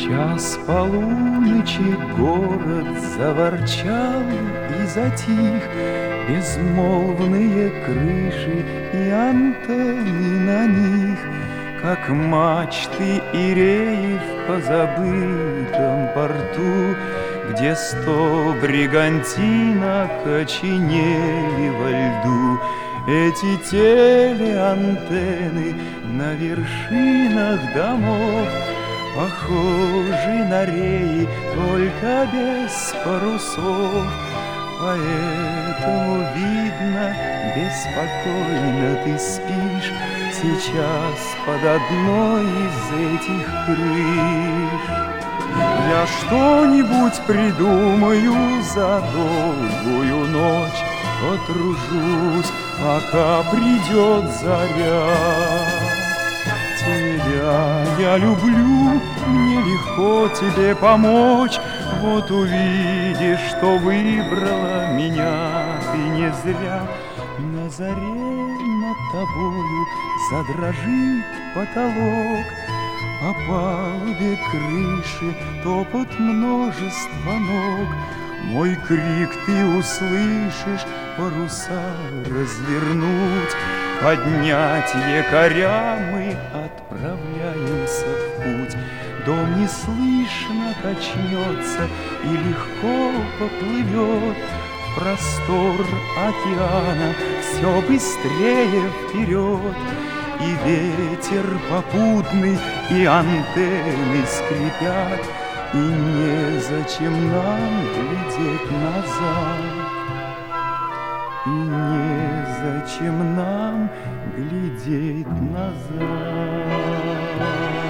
час полуночи город заворчал и затих, безмолвные крыши и антенны на них, как мачты и реи в позабытом порту, где 100 бригантинок окоченели во льду. Эти телеантенны на вершинах домов похожи на реи, только без парусов. Поэтому, видно, беспокойно ты спишь сейчас под одной из этих крыш. Я что-нибудь придумаю за долгую ночь, потружусь, пока придет заря. Тебя я люблю, мне легко тебе помочь. Вот увидишь, что выбрала меня ты не зря. На заре над тобою задрожит потолок, по палубе крыши топот множества ног. Мой крик ты услышишь, паруса развернуть, поднять якоря, мы отправляемся в путь. Дом неслышно качнется и легко поплывет в простор океана, все быстрее вперед. И ветер попутный, и антенны скрипят, и незачем нам глядеть назад, и незачем нам глядеть назад.